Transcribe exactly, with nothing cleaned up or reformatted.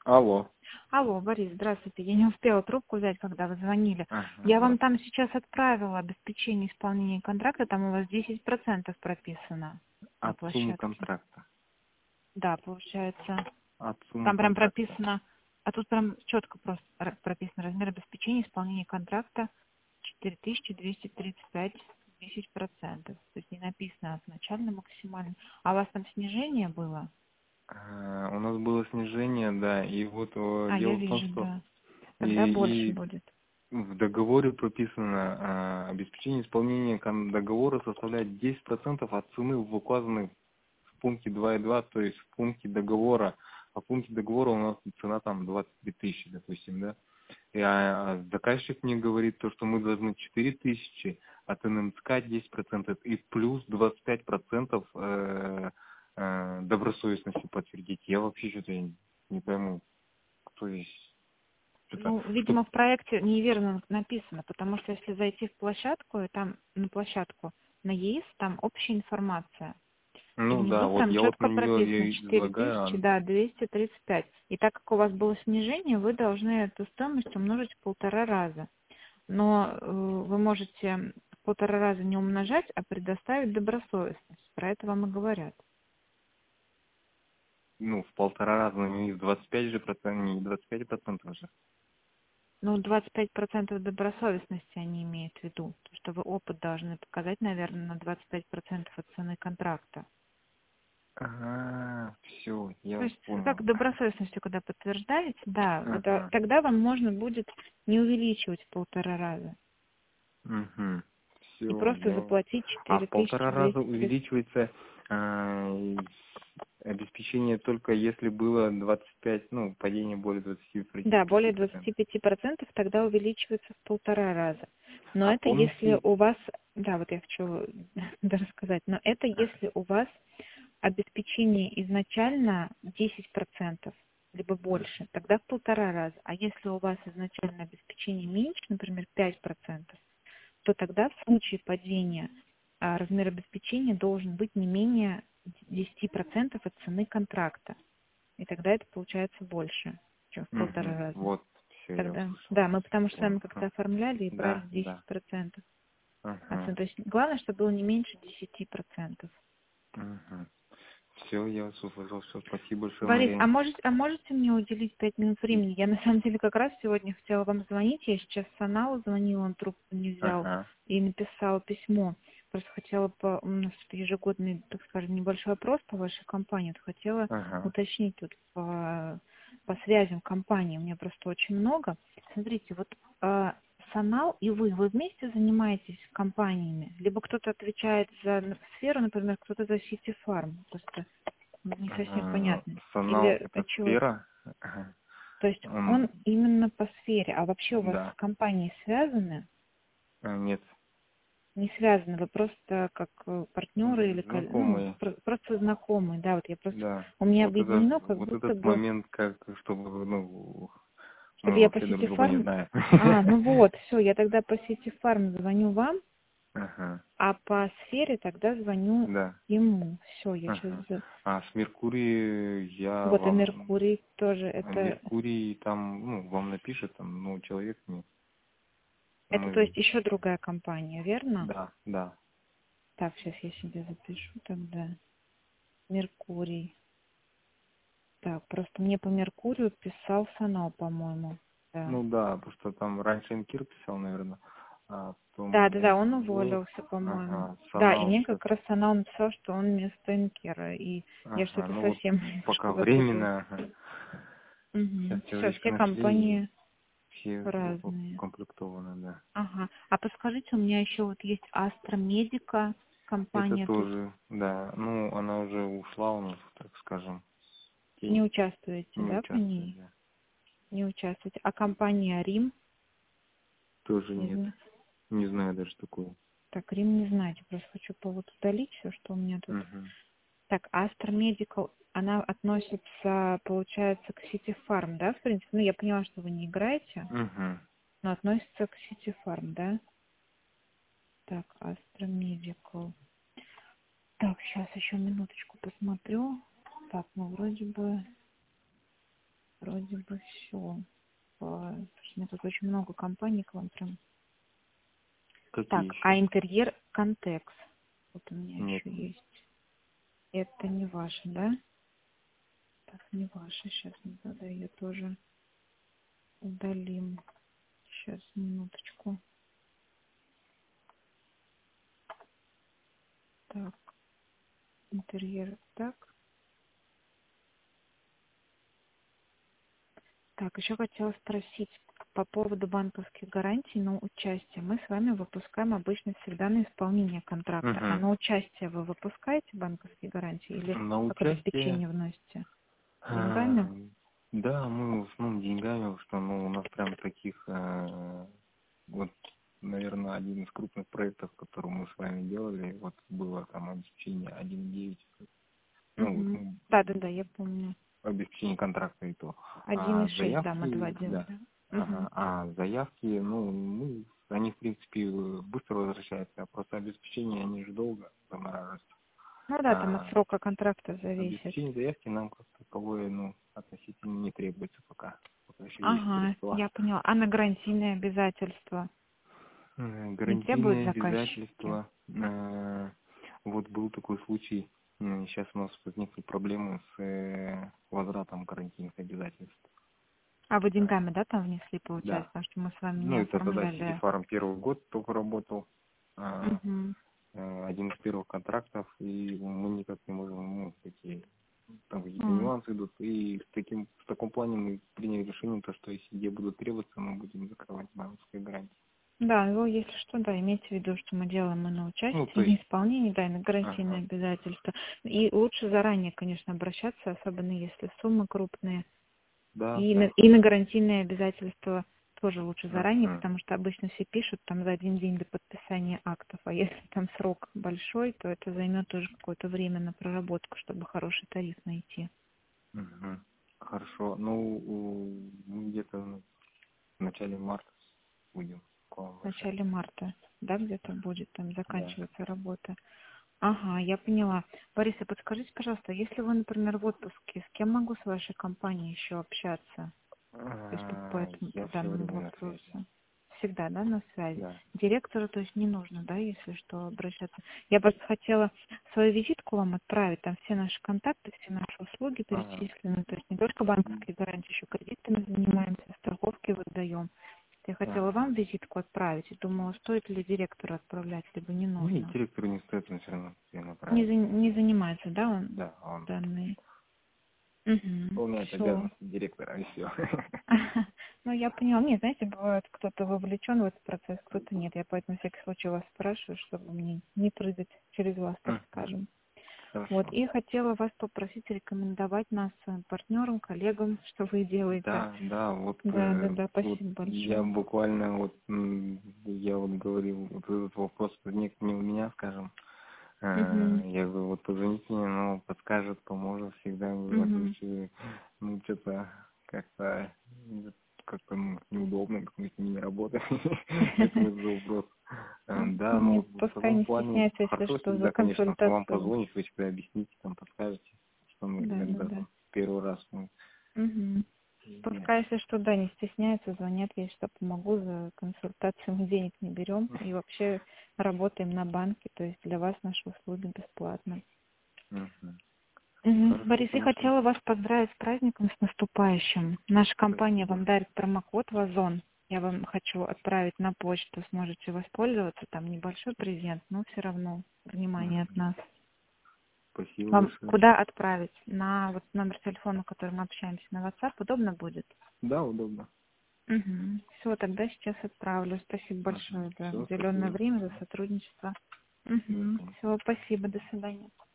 Алло. Алло, Борис, здравствуйте. Я не успела трубку взять, когда вы звонили. Ага, Я вам да. там сейчас отправила обеспечение исполнения контракта, там у вас десять процентов прописано на От суммы площадке. контракта. Да, получается, От суммы там прям контракта. прописано, а тут прям четко просто р- прописано размер обеспечения исполнения контракта четыре тысячи двести тридцать пять, десять процентов. То есть не написано начально максимально. А у вас там снижение было? А, У нас было снижение, да, и вот э, А, я дело в том, вижу, что да. Тогда больше и, и будет. в договоре прописано, а, обеспечение исполнения кон- договора составляет десять процентов от цены, указанной в пункте два и два, то есть в пункте договора. А в пункте договора у нас цена там двадцать три тысячи, допустим, да. И, а, а заказчик мне говорит то, что мы должны четыре тысячи, от эн эм цэ ка десять процентов и плюс двадцать пять процентов э, э, добросовестности подтвердить. Я вообще что-то не, не пойму, кто здесь что-то. Ну, Что, видимо, в проекте неверно написано, потому что если зайти в площадку, и там на площадку на ЕИС, там общая информация. И ну да, внизу вот прям я вот на четко нее прописано и четыре излагаю, тысячи, а, да, двести тридцать пять. И так как у вас было снижение, вы должны эту стоимость умножить в полтора раза. Но э, вы можете в полтора раза не умножать, а предоставить добросовестность. Про это вам и говорят. ну, в полтора раза, но не в двадцать пять же процентов, не двадцать пять процентов же. Ну, двадцать пять процентов добросовестности они имеют в виду. То, что вы опыт должны показать, наверное, на двадцать пять процентов от цены контракта. Ага, все, То я есть, понял. как добросовестностью, когда подтверждаете, да, это, Ага, тогда вам можно будет не увеличивать в полтора раза угу, и все, просто я. заплатить А четыре в тысячи полтора раза двести тридцать. увеличивается а, обеспечение только если было двадцать пять, ну, падение более двадцати Да, более пяти процентов. двадцати пяти процентов тогда увеличивается в полтора раза. Но А это если помните, у вас, да, вот я хочу рассказать, но это если у вас обеспечение изначально десять процентов, либо больше, тогда в полтора раза. А если у вас изначально обеспечение меньше, например, пять процентов, то тогда в случае падения а, размер обеспечения должен быть не менее десяти процентов от цены контракта. И тогда это получается больше, чем в полтора угу, раза. вот, все, я Тогда, услышал. да, мы потому что с Всё, вами как-то ага. оформляли и брали Да, десять да, процентов от ага, цены. То есть главное, чтобы было не меньше десяти процентов. угу. Все, я вас услышал, все, спасибо большое, Борис, а Мария. можете, а можете мне уделить пять минут времени? Я на самом деле как раз сегодня хотела вам звонить. Я сейчас Саналу звонила, он трубку не взял Ага, и написала письмо. Просто хотела по у нас ежегодный, так скажем, небольшой опрос по вашей компании. Вот хотела ага, уточнить тут по, по связям компании. У меня просто очень много. Смотрите, вот а, Санал и вы, вы вместе занимаетесь компаниями? Либо кто-то отвечает за сферу, например, кто-то за City Farm. Просто не совсем ага. понятно. Санал, Или это от чего? сфера? Ага. То есть Он, он именно по сфере, а вообще у вас да, компании связаны? а, нет, Не связаны, вы просто как э, партнеры или кол- ну, знакомые. про- просто знакомые, да, вот я просто, Да, у меня вот это, объединено как вот будто этот бы, момент, как, чтобы, ну, чтобы мы я по вообще друг City друга не Farm, знаем. а, ну вот, все, я тогда по City Farm звоню вам, Ага, а по сфере тогда звоню да, ему. Все, я ага. сейчас, А с Меркурий я вот и вам, Меркурий тоже, а это, Меркурий там, ну, вам напишет, там, ну, человек нет. это то Мы, есть еще другая компания, верно? да, да. Так, сейчас я себе запишу тогда. Меркурий. Так, просто мне по Меркурию писал Санал, по-моему. Да. Ну да, потому что там раньше Инкир писал, наверное, а Да, потом да, да, он Энгор, уволился, по-моему. ага, Да, и Санал мне сейчас, как раз Санал написал, что он вместо Инкера. И я ага, что-то ну вот совсем пока немножко запуталась. временно, ага. Сейчас Угу. Все, человечка все нашли и компании все разные. укомплектованы, да. Ага. А подскажите, у меня еще вот есть Астра Медика Это компания тут. тоже, да, ну она уже ушла у нас, так скажем, Не тень, участвуете, не да, по участвует, ней? да. Не участвуете. А компания Рим? Тоже Не нет, знаю. не знаю даже такого. Так, Рим не знаете. Просто хочу по вот удалить все, что у меня тут. Угу. Так, Astra Medical, она относится, получается, к City Farm, да, в принципе? Ну, я поняла, что вы не играете, Угу. но относится к City Farm, да? Так, Astra Medical. Так, сейчас еще минуточку посмотрю. Так, ну, вроде бы, вроде бы все. У меня тут очень много компаний к вам прям. Какие Так, еще? а интерьер контекст. Вот у меня Нет. еще есть. Это не ваше, да? Так, не ваше. Сейчас надо ее тоже удалим. Сейчас, минуточку. Так, интерьер так. Так, еще хотела спросить по поводу банковских гарантий на участие. Мы с вами выпускаем обычно всегда на исполнение контракта. А Угу. на участие вы выпускаете банковские гарантии или На как участие, обеспечение вносите? а, Деньгами? да, мы в основном деньгами, потому что ну, у нас прям таких, а, вот, наверное, один из крупных проектов, который мы с вами делали, вот было там обеспечение один и девять, ну, вот, Угу. ну, Да, да, да, я помню. обеспечение контракта и то. Один и А шесть, да, мы два заявки, делали. да, ага, Угу. а заявки, ну, мы, они, в принципе, быстро возвращаются, а просто обеспечение, они же долго замораживаются. Ну да, там от А срока контракта зависит. обеспечение заявки нам как таковое, ну, относительно не требуется пока. Пока еще есть Ага, средства. я поняла. А на гарантийные обязательства Э, не требуют Гарантийные заказчики? обязательства. э, Вот был такой случай. м, Сейчас у нас возникли проблемы с э, возвратом гарантийных обязательств. А вы А, деньгами, да, там внесли, получается, Да. потому что мы с вами не Ну, это тогда оформляли. Ситифарм первый год только работал. а, Угу. э, Один из первых контрактов, и мы никак не можем, ну, такие, там какие-то А, нюансы идут. И в, таким, в таком плане мы приняли решение, то, что если где будут требоваться, мы будем закрывать банковские гарантии. да, ну, если что, да, имейте в виду, что мы делаем и на Ну, участие, то и на есть, исполнение, да, и на гарантийные ага, обязательства. И лучше заранее, конечно, обращаться, особенно если суммы крупные. да, И на, да. и на гарантийные обязательства тоже лучше заранее, Мгм. потому что обычно все пишут там за один день до подписания актов, а если там срок большой, то это займет тоже какое-то время на проработку, чтобы хороший тариф найти. Мгм. Хорошо. Ну, у- мы где-то в начале марта будем к вам В обращаться. начале марта, да, где-то будет там Да. заканчиваться работа. Ага, я поняла. Борис, а подскажите, пожалуйста, если вы, например, в отпуске, с кем могу с вашей компанией еще общаться? То есть по, по А, этому, по Я все данному время на связи. вопросу. Всегда, да, на связи. Да. Директору, то есть не нужно, да, если что, обращаться. Я просто хотела свою визитку вам отправить, там все наши контакты, все наши услуги Ага. перечислены, то есть не только банковские гарантии, еще кредитами занимаемся, страховки выдаем. Я хотела Ага. вам визитку отправить и думала, стоит ли директору отправлять, либо не Не, нужно. директору не стоит, он все равно все Не, направить. за- не занимается, да, он Да, он данный? Угу. выполняет Все. обязанности директора, и все. Ну, я поняла. Нет, знаете, бывает, кто-то вовлечен в этот процесс, кто-то нет. Я поэтому на всякий случай вас спрашиваю, чтобы мне не прыгать через вас, так скажем. Вот. Хорошо. И хотела вас попросить рекомендовать нас своим партнерам, коллегам, что вы делаете. Да, да, вот, Да, да, э, да, вот спасибо я большое. буквально вот, м, я вот говорил, вот этот вопрос возник не у меня, скажем. Э, Угу. Я говорю, вот позвоните мне, ну, подскажет, поможет всегда. Говорю, а то Угу. что, ну, что-то как-то м, как-то ну, неудобно, как мы с ними работаем. Поэтому это вопрос. Э, Да, Не, ну, в пускай таком не плане стесняется, если хорошо что, за всегда, конечно, вам консультацию. позвонить, вы всегда объясните, там, подскажете, что мы Да, да, когда да. там первый раз мы Угу. не- Пускай, если что, да, не стесняются, звонят, я что помогу, за консультацию мы денег не берем. И вообще работаем на банке, то есть для вас наши услуги бесплатно. Мгм. Мгм. Хорошо, Борис, я конечно. хотела вас поздравить с праздником, с наступающим. Наша компания Спасибо. вам дарит промокод «Вазон». Я вам хочу отправить на почту, сможете воспользоваться. Там небольшой презент, но все равно внимание от Мгм. нас. Спасибо Вам большое. куда отправить? На вот номер телефона, который мы общаемся, на WhatsApp, удобно будет? Да, удобно. Угу. Все, тогда сейчас отправлю. Спасибо большое за Все, уделенное спасибо. время, за сотрудничество. Да, Угу. конечно. Все, спасибо, до свидания.